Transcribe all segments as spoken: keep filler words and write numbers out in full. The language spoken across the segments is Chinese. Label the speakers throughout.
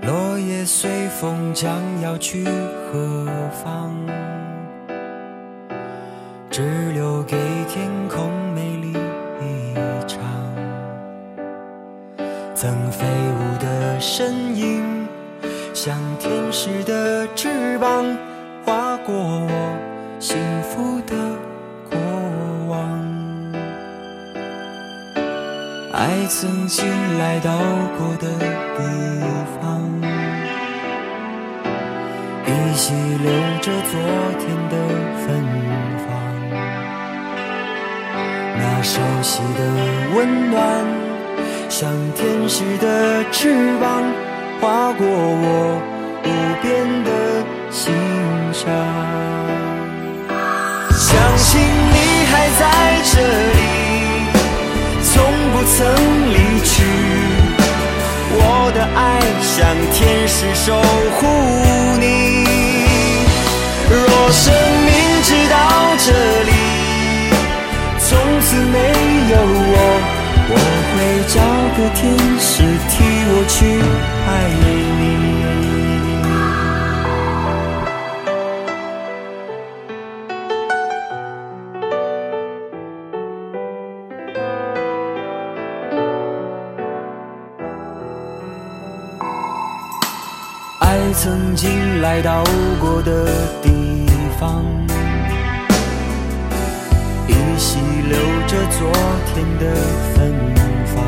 Speaker 1: 落叶随风将要去何方？只留给天空美丽一场。曾飞舞的身影，像天使的翅膀，划过我幸福的过往。爱曾经来到过的地方，依稀留着昨天的芬芳。那熟悉的温暖，像天使的翅膀，划过我无边的心上。相信你还在这里，从不曾离去。我的爱像天使守护你。若生命直到这里，从此没有我，我会找个天使替我去爱你。爱曾经来到过的地方，依稀留着昨天的芬芳。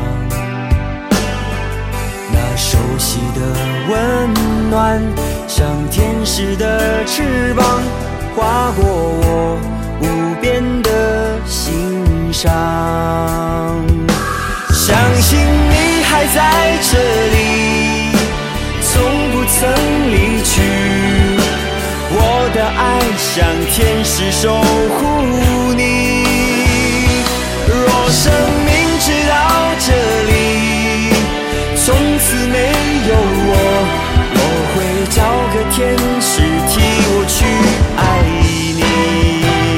Speaker 1: 那熟悉的温暖，像天使的翅膀，划过我无边的心上。相信你还在这里，从不曾离去。我的爱像天使守护你。若生命直到这里，从此没有我，我会找个天使替我去爱你。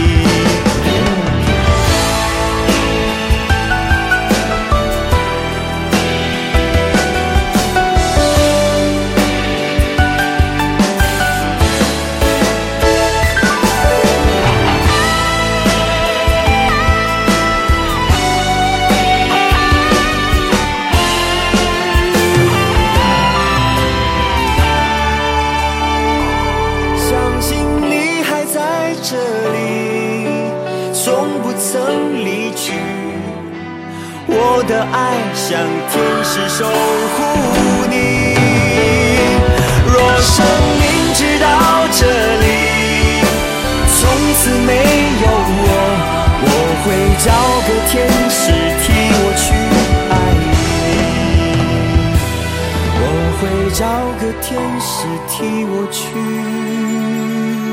Speaker 1: 我的爱像天使守护你。若生命直到这里，从此没有我，我会找个天使替我去爱你。我会找个天使替我去